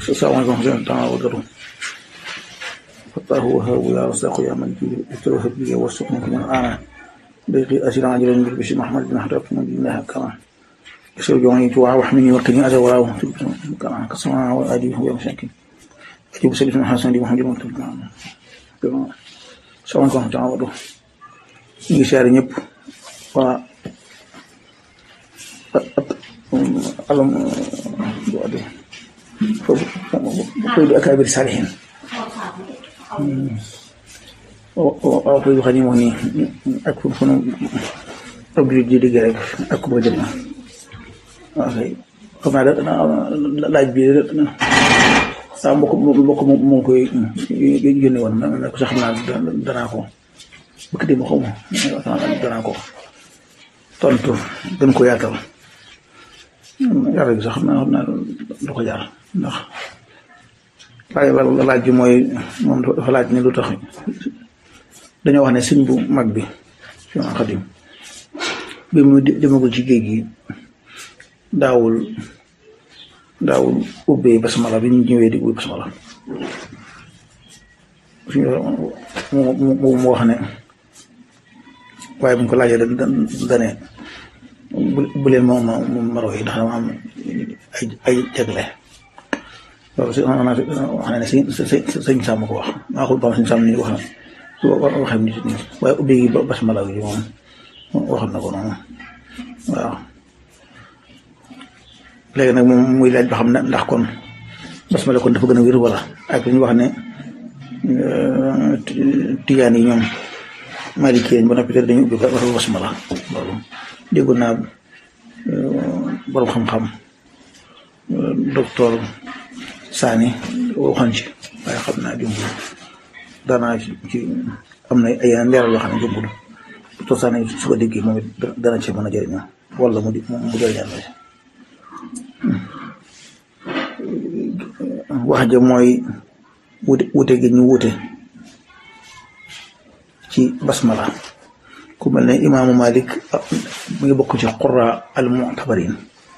السلام عليكم ورحمة الله تعالى وبركاته. فتاه وهاب يا رزاق يا من توهب لي وارزقني من أنا ضيقي أسير عاجلا بالبشر محمد بن حرف من الله كما يسر جواني جوع واحمني وكني أذى وراه كما كسمع وأدي هو مشاكل أجيب سلف من حسن دي محمد السلام عليكم ورحمة الله تعالى وبركاته. ñi siyaare ñëpp waa alam doode foofu koy du akaabir saalihin waaw koy du xam ni wax nii ak fu nu abdul di dégg rek ak ko jëm waaw kay xam naa da laaj bi saa mbokk moo koy yónni woon na ko sax xam naa danaa ko bëgg dem xaw ma danaa ko tontu gën ko yaatal yàlla gi sax xam naa du ko jaar ndax laaj bi mooy moom dafa laaj ne lu tax dañoo wax ne sëñ bu mag bi Seex Xaadim bi mu demagul ci géej gi daawul ubbee basmala bi ñu ñëwee di ubbi basmala mu wax ne waaye bu ñu ko laajee dane bu leen moom maro yi ndax dama am ay jagle loolu si wax na ne sëñ Sàmm ko wax maa xul bam sëñ Sàmm ni wax na su waxee nit ñi waaye ubbi gi basmala gi moom waxoon na ko noonu waaw léegi nag moom muy laaj ba xam ne ndax kon basmala kon dafa gën a wér wala ak li ñu wax ne tijaan yi ñoom Maliki ba noppi te dañu ubbi basmala loolu déggoon naa borom xam-xam docteur Sani waxoon ci waaye xam naa jumbul daanaa ci am na ay yeneen leeral yoo xam ne jumbul docteur Sani su ko déggee moom it dana ci mën a jëriñoo wala mu jëriñal la wax ja mooy wute gi ñu wute ci basmala ku mel ne imaamu Malik mu ngi bokk ci qurra al mu'tabarin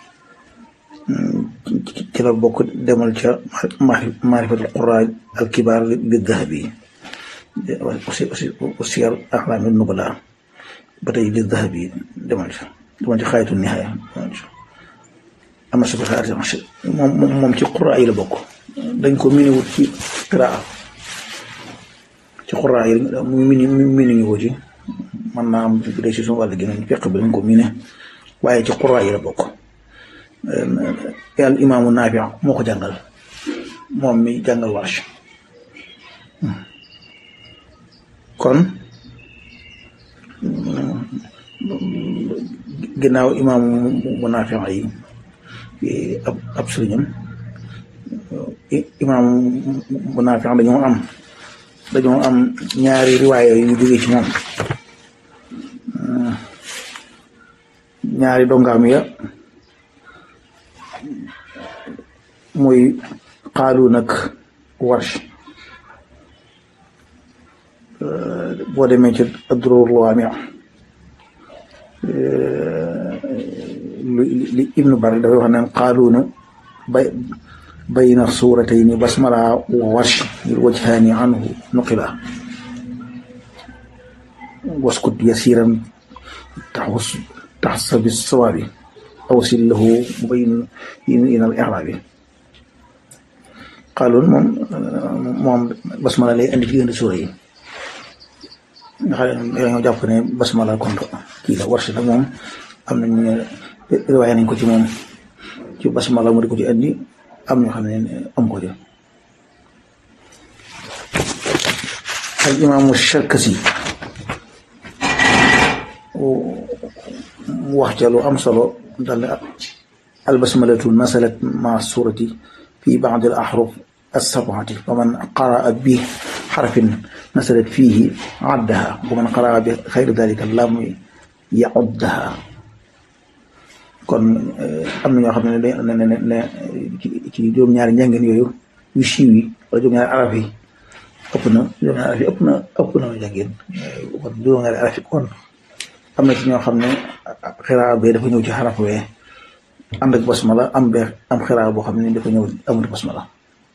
ci la bokk demal ca maarifatul qurra al kibaar bi dahabi siyar a'laami nubala ba tey bi dahabi demal ci xaayatu nihaaya ama sa moom ci qurra yi la bokk dañ ko miniwut ci qiraa ci xuraa yi mini ñu ko ci man naa am bu dee ci suñu wàll gi nañ fekk bi dañ ko mine waaye ci xuraa yi la bokk yàlla imaamu Naafi moo ko jàngal moom mi jàngal Warsh kon ginnaaw imaamu Naafi yi ab sëriñam imaam bu Naafi dañoo am ñaari riwaaya yu jógee ci moom ñaari dongaam ya muy Qaaluun ak Warsh boo demee ci Ad-Durarul Laami' li Ibnu Barr dafay wax ne Qaaluun bayna suuratayni basmala wa Warsh wajhaani anhu nuqila waskut yasiran taxsa bis-sawaabi awsil lahu bayna al-i'raabi Qaaluun moom basmala lay andi ci diggante suura yi nga xam ne dañoo jàpp ne basmala kon kii la Warsh nag moom am nañu ne riwaaya nañ ko ci moom ci basmala mu di ko ci andi am ñoo xam ne am ko jël al imaamu Sharkasi wax ca lu am solo dal al basmalatu nasalat ma surati fi ba'd al ahruf as-sab'ati wa man qara'a bi harfin nasalat fihi addaha wa man qara'a bi ghayri dhalika lam ya'uddaha kon am na ñoo xam ne ci juróom-ñaari njàngin yooyu yu siiw yi wala juróom-ñaari araf yi ëpp na njàngin kon juróom-ñaari araf yi kon am na ci ñoo xam ne xiraa bee dafa ñëw ci xaraf wee ànd ak basmala am xiraa boo xam ne dafa ñëw amul basmala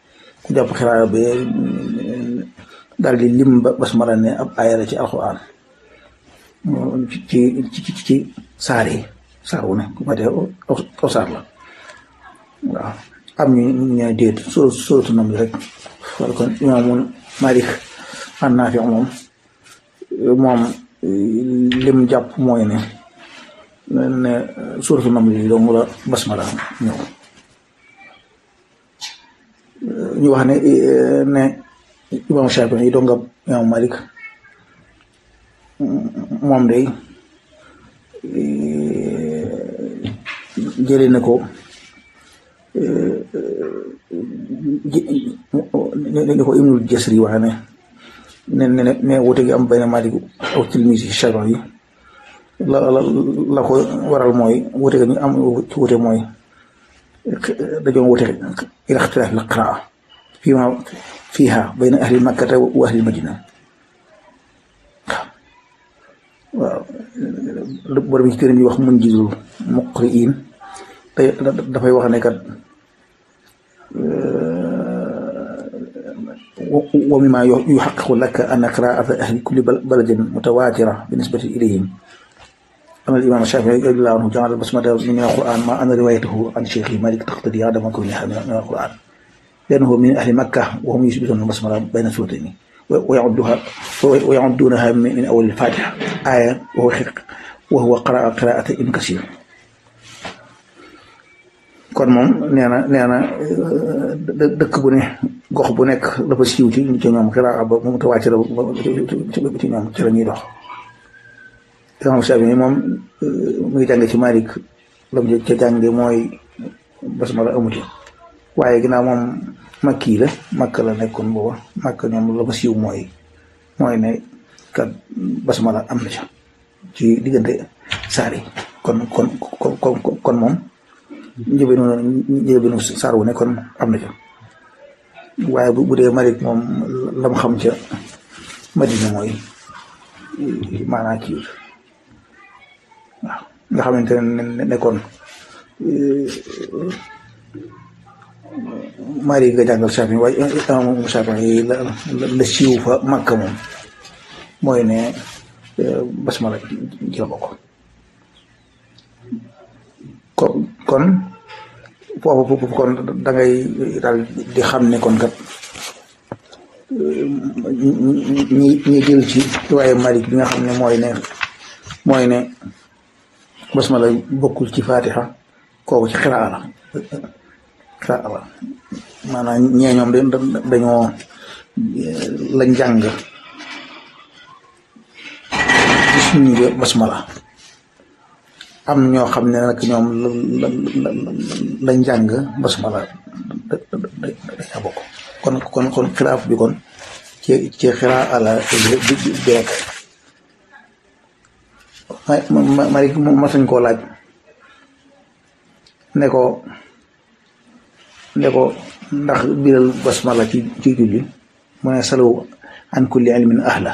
ku jàpp xiraa ba daal di lim basmala ne ab aaya la ci alxuraan ci saar yi saar wu ne ku ma dee aw saar la waaw am ñu déet sóoratu nam li rek wala kon imaamul Malik an Naafi moom lim jàpp mooy ne sóoratu nam li dong la basmala ñëw ñu wax ne imam Shaafi'i yi dongab imam Malik moom day jëlee na ko ni ko Ibnul Jasri waxe ne wute gi am bayna Malik aw tilmisi Shaafi'i yi la ko waral mooy wute gi ñu am ci wute mooy dañoo wute ila ixtilaaf al qiraa fiiha bayna ahli makkata wa ahli madina waaw borom ci téere bi wax Munjizul Muqri'in dafay wax ne kat wa mimmaa yuhaqqiqu laka anna qiraa'ata ahli kulli baladin mutawaatira binisbati ilayhim anna al-imaam Shaafi'i radiyallaahu anhu ja'ala al-basmalata min al-Qur'aan ma'a anna riwaayatahu an shaykhihi Maalik taqtadii 'adama kawnihaa min al-Qur'aan لأنه من أهل مكة وهم يثبتون البسملة بين سورتين ويعدونها من أول الفاتحة آية وهو قراءة ابن كثير kon moom nee na dëkk bu ne gox bu nekk dafa siiw ci ñoom xiraa ba mu mutawaatir ci ñoom ci la ñuy dox imam Shaafi'i moom mu ngi jànge ci Maalik la mu ca jànge mooy basmala amuti waaye ginnaaw moom makki la makka la nekkoon booba makka ñoom la fa siiw mooy ne kat basmala am na ca ci diggante saar yi kon moom njëlbeenu saar wu ne kon am na ca waaye bu dee Malik moom lam xam ca Madina mooy maanaa kii waaw nga xamante ne nekkoon Malik nga jàngal Shaafi'i waaye imam Shaafi'i la siiw fa Makka moom mooy ne basmala ci la bokk kon foofu kon da ngay daal di xam ne kon kat ñi jël ci waaye Malik bi nga xam ne mooy ne basmala bokkul ci Fatiha kooku ci xiraa la maanaam ñee ñoom dañoo lañ jàng gis ñu basmala am ñoo xam ne nag ñoom lañ jàng basmala dañaa bokk kon xilaaf bi kon ci xiraa ala bi rek Malik mas nañ koo laaj ne ko ndax biral basmala ci julli mu ne salu an kulli ilmin ahla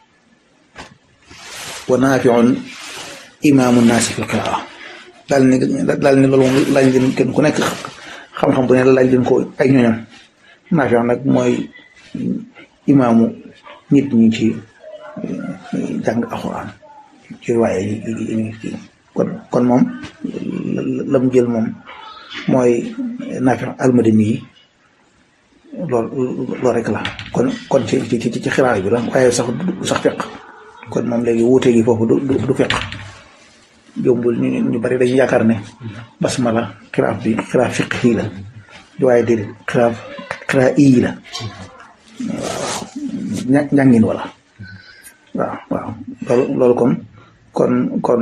wa Naafi'un imaamu naasi fil qiraa daal ni loolu moom laaj leen kenn ku nekk xam-xam bu ne laaj leen ko ay ñoñam Naafi' nag mooy imaamu nit ñi ci jàng alxuraan ci waaye yi kon moom lam jël moom mooy Naafi' al-Madani yi loolu rek la kon ci xiraa bi la waaye sax fekk kon moom léegi wuute gi foofu du fekk jombul ñu bari dañuy yaakaar ne basmala xiraa fiqhi la waaye déedéet xiraa ii la waaw njàngin wala waaw loolu kon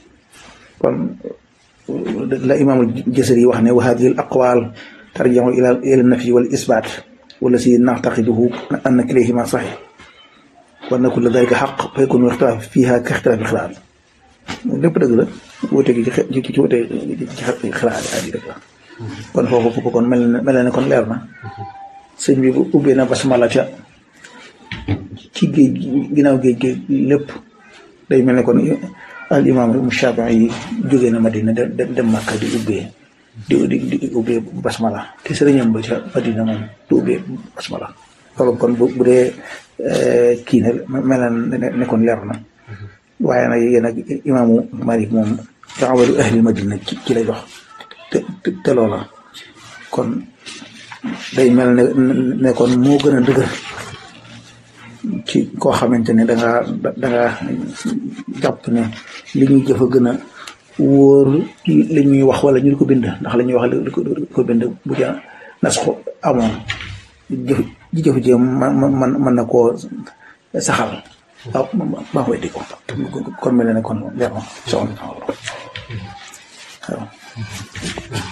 la imaamul Jasari wax ne wa haadihi al aqwaal tarji'u ila an-nafyi wal isbaat wallazii na'taqiduhu anna kilayhimaa sahiih wa anna kulla dhaalika haqq fa yakuunu al-ixtilaaf fiihaa ka ixtilaafi al-xilaal lépp dëgg la wuute gi ci wuute ci xilaat yi rek la kon foofu kon mel na ne kon leer na sëñ bi bu ubbee na basmala ca ci géej ginnaaw géej lépp day mel ne kon al imaam Shaafi'i yi jógee na Madina dem Makka di ubbee di ubbee basmala te sëriñam ba ca Madina moom du ubbee basmala loolu kon bu dee kii ne mel na nekkoon leer na waaye nag yéen ak imaamu Malik moom te amalu ahli Madina ci lay dox te loola kon day mel ne kon moo gën a dëgër ci koo xamante ne danga jàpp ne li ñuy jëf a gën a wóor li ñuy wax wala ñu di ko bind ndax la ñuy wax li ko bind bu ca nas ko amoon jëf ji mën na koo saxal ba weddi ko kon mel ne kon leer na soxna waaw